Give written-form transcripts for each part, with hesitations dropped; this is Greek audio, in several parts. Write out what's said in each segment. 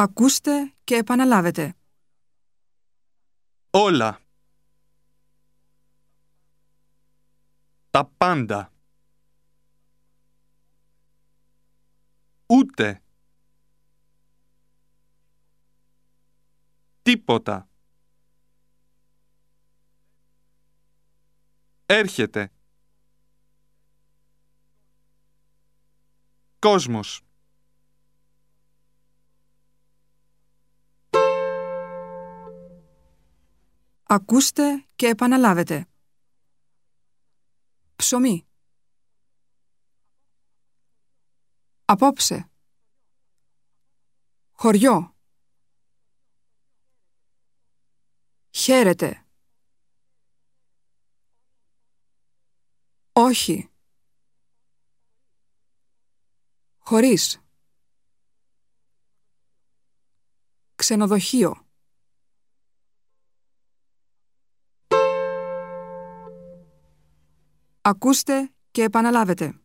Ακούστε και επαναλάβετε. Όλα. Τα πάντα. Ούτε. Τίποτα. Έρχεται. Κόσμος. Ακούστε και επαναλάβετε. Ψωμί. Απόψε. Χωριό. Χαίρετε. Όχι. Χωρίς. Ξενοδοχείο. Ακούστε και επαναλάβετε.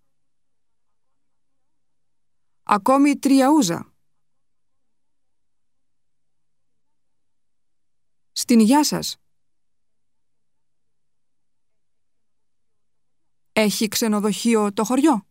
Ακόμη 3 ούζα. Στην υγειά σας. Έχει ξενοδοχείο το χωριό?